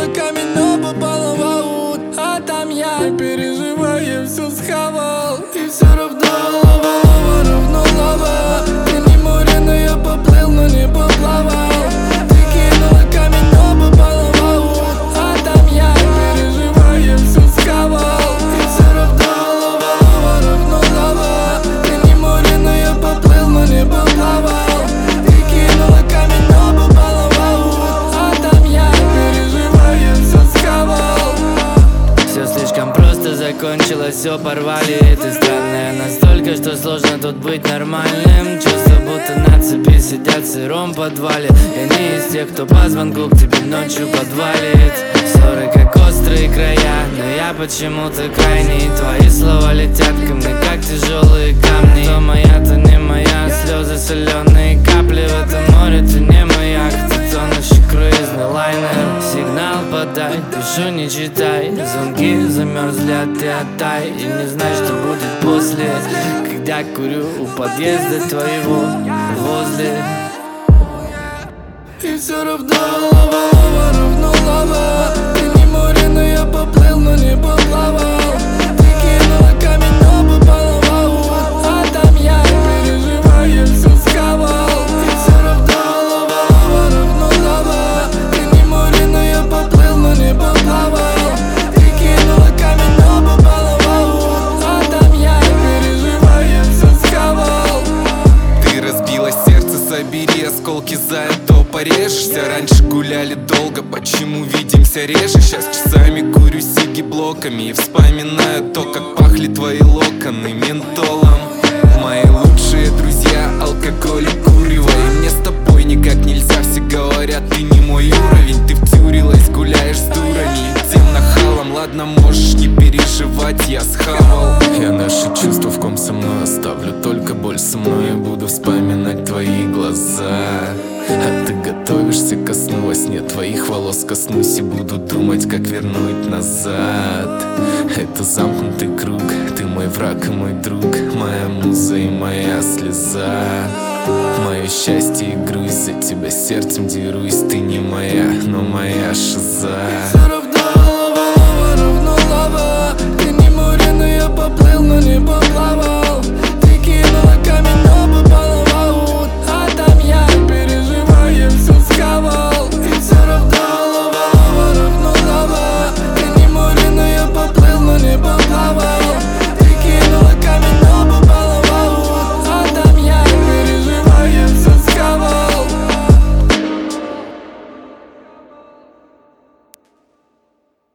камень, но попала в аут. А там я, переживая, все схавал. И все равно лава, равно лава. Ты не море, но я поплыл, но не поплавал. Ты кинула камень, но попала в аут. А там я, переживая, все схавал. И все равно лава, равно лава. Ты не море, но я поплыл, но не поплавал. Ты кинула камень, но попала в аут. А там я, переживая, все схавал. Все слишком просто закончилось, все порвали. Ты странная настолько, что сложно тут быть нормальным. Чувство, будто на цепи сидят в сыром подвале. Я не из тех, кто по звонку к тебе ночью подвалит. Ссоры как острые края, но я почему-то крайний. Твои слова летят ко мне, как тяжелые камни. То моя, то не моя, слезы соленые капли. В этом море ты не моя, ты тонущий круизный лайнер. Сигнал подай, пишу не читай. Звонки замерзли, а ты отдай. И не знаю, что будет после, когда курю у подъезда твоего возле. И все равно лава, равно лава. Ты не море, но я поплыл, но не поплавал. Ты кинула камень, но попала в аут. А там я, переживая, все схавал. И все равно лава, равно лава. Ты не море, но я поплыл, но не поплавал. Ты кинула камень, но попала в аут. А там я, переживая, все схавал. Ты разбила сердце, собери осколки за это порежешься. Раньше гуляли долго, почему видимся реже? Сейчас часами курю сиги блоками и вспоминаю то, как пахли твои локоны ментолом. Мои лучшие друзья — алкоголь и курево. И мне с тобой никак нельзя, все говорят, ты не мой уровень. Ты втюрилась, гуляешь с дурами и тем нахалом. Ладно, можешь не переживать, я схавал. Я наши чувства в ком со мной оставлю, только боль со мной. Я буду вспоминать твои глаза. А ты готовишься ко сну, во сне твоих волос коснусь и буду думать, как вернуть назад. Это замкнутый круг, ты мой враг и мой друг, моя муза и моя слеза. Мое счастье и грусть, за тебя сердцем дерусь. Ты не моя, но моя шиза. Все равно лава, равно лава. Ты не море, но я поплыл, но не поплавал. Ты кинула камень,